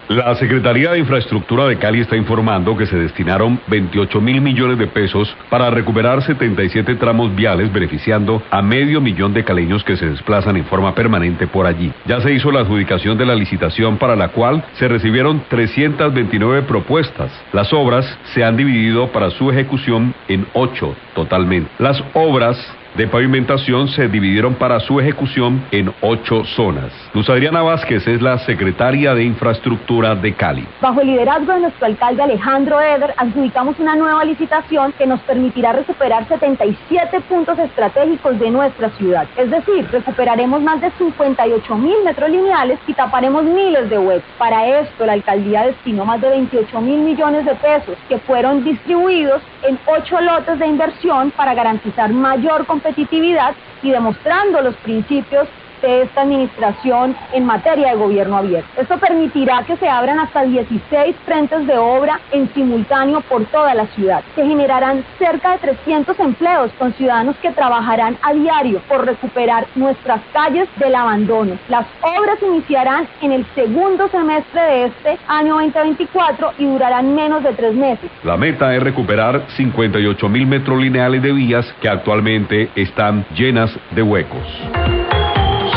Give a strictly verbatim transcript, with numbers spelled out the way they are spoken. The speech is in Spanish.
La Secretaría de Infraestructura de Cali está informando que se destinaron veintiocho mil millones de pesos para recuperar setenta y siete tramos viales, beneficiando a medio millón de caleños que se desplazan en forma permanente por allí. Ya se hizo la adjudicación de la licitación, para la cual se recibieron trescientas veintinueve propuestas. Las obras se han dividido para su ejecución en ocho totalmente. Las obras de pavimentación se dividieron para su ejecución en ocho zonas. Luz Adriana Vázquez es la secretaria de Infraestructura de Cali. Bajo el liderazgo de nuestro alcalde Alejandro Eder, adjudicamos una nueva licitación que nos permitirá recuperar setenta y siete puntos estratégicos de nuestra ciudad. Es decir, recuperaremos más de cincuenta y ocho mil metros lineales y taparemos miles de huecos. Para esto, la alcaldía destinó más de veintiocho mil millones de pesos, que fueron distribuidos en ocho lotes de inversión para garantizar mayor competitividad y demostrando los principios de esta administración en materia de gobierno abierto. Esto permitirá que se abran hasta dieciséis frentes de obra en simultáneo por toda la ciudad. Se generarán cerca de trescientos empleos con ciudadanos que trabajarán a diario por recuperar nuestras calles del abandono. Las obras iniciarán en el segundo semestre de este año veinte veinticuatro y durarán menos de tres meses. La meta es recuperar cincuenta y ocho mil metros lineales de vías que actualmente están llenas de huecos.